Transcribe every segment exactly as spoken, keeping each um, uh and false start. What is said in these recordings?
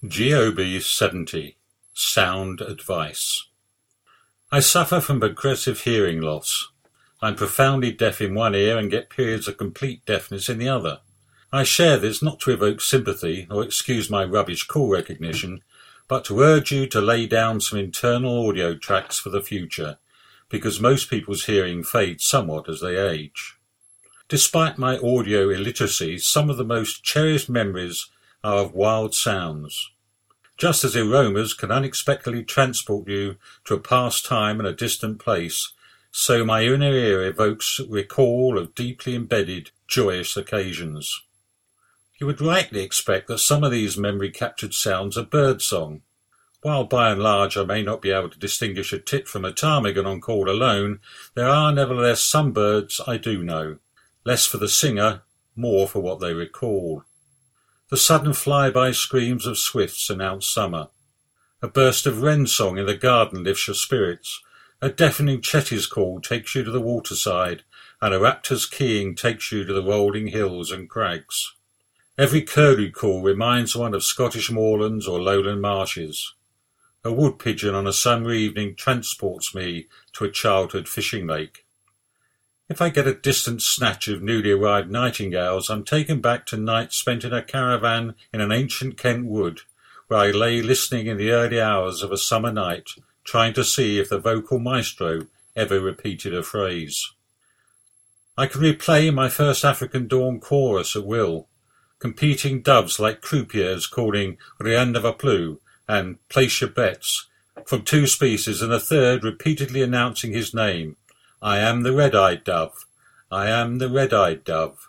G O B seventy. Sound Advice. I suffer from progressive hearing loss. I'm profoundly deaf in one ear and get periods of complete deafness in the other. I share this not to evoke sympathy or excuse my rubbish call recognition, but to urge you to lay down some internal audio tracks for the future, because most people's hearing fades somewhat as they age. Despite my audio illiteracy, some of the most cherished memories are of wild sounds. Just as aromas can unexpectedly transport you to a past time and a distant place, so my inner ear evokes recall of deeply embedded, joyous occasions. You would rightly expect that some of these memory-captured sounds are birdsong. While by and large I may not be able to distinguish a tit from a ptarmigan on call alone, there are nevertheless some birds I do know, less for the singer, more for what they recall. The sudden fly-by screams of swifts announce summer. A burst of wren song in the garden lifts your spirits. A deafening chetty's call takes you to the waterside, and a raptor's keying takes you to the rolling hills and crags. Every curlew call reminds one of Scottish moorlands or lowland marshes. A wood pigeon on a summer evening transports me to a childhood fishing lake. If I get a distant snatch of newly arrived nightingales, I'm taken back to nights spent in a caravan in an ancient Kent wood, where I lay listening in the early hours of a summer night, trying to see if the vocal maestro ever repeated a phrase. I can replay my first African dawn chorus at will, competing doves like croupiers calling Rien ne va plus and Place your bets from two species, and a third repeatedly announcing his name. I am the red-eyed dove. I am the red-eyed dove.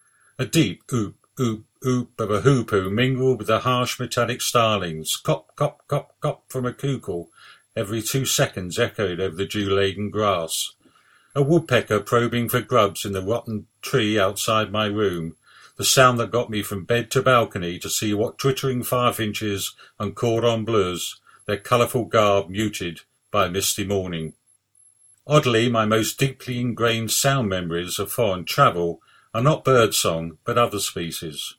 A deep oop, oop, oop of a hoopoo mingled with the harsh metallic starlings, cop, cop, cop, cop from a cuckoo, every two seconds echoed over the dew-laden grass. A woodpecker probing for grubs in the rotten tree outside my room, the sound that got me from bed to balcony to see what twittering firefinches and cordon bleus, their colourful garb muted by a misty morning. Oddly, my most deeply ingrained sound memories of foreign travel are not birdsong, but other species.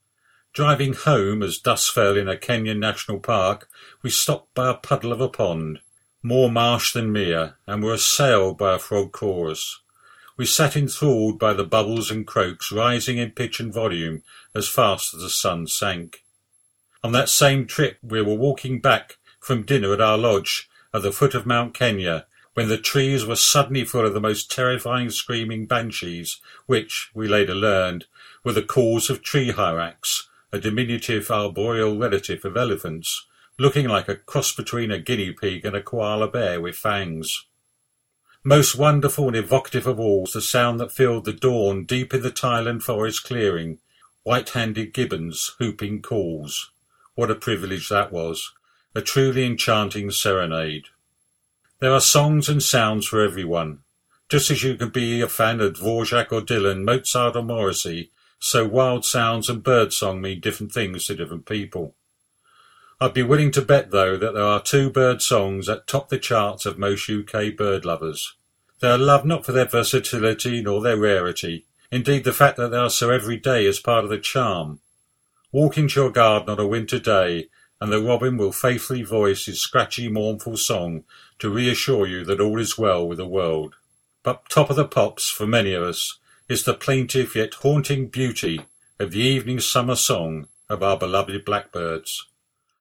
Driving home as dusk fell in a Kenyan national park, we stopped by a puddle of a pond, more marsh than mere, and were assailed by a frog chorus. We sat enthralled by the bubbles and croaks rising in pitch and volume as fast as the sun sank. On that same trip we were walking back from dinner at our lodge at the foot of Mount Kenya, when the trees were suddenly full of the most terrifying screaming banshees, which, we later learned, were the cause of tree hyrax, a diminutive arboreal relative of elephants, looking like a cross between a guinea pig and a koala bear with fangs. Most wonderful and evocative of all was the sound that filled the dawn deep in the Thailand forest clearing, white-handed gibbons whooping calls. What a privilege that was, a truly enchanting serenade. There are songs and sounds for everyone. Just as you can be a fan of Dvorak or Dylan, Mozart or Morrissey, so wild sounds and birdsong mean different things to different people. I'd be willing to bet, though, that there are two bird songs that top the charts of most U K bird lovers. They are loved not for their versatility nor their rarity. Indeed, the fact that they are so everyday is part of the charm. Walk into your garden on a winter day, and the robin will faithfully voice his scratchy, mournful song to reassure you that all is well with the world. But top of the pops, for many of us, is the plaintive yet haunting beauty of the evening summer song of our beloved blackbirds.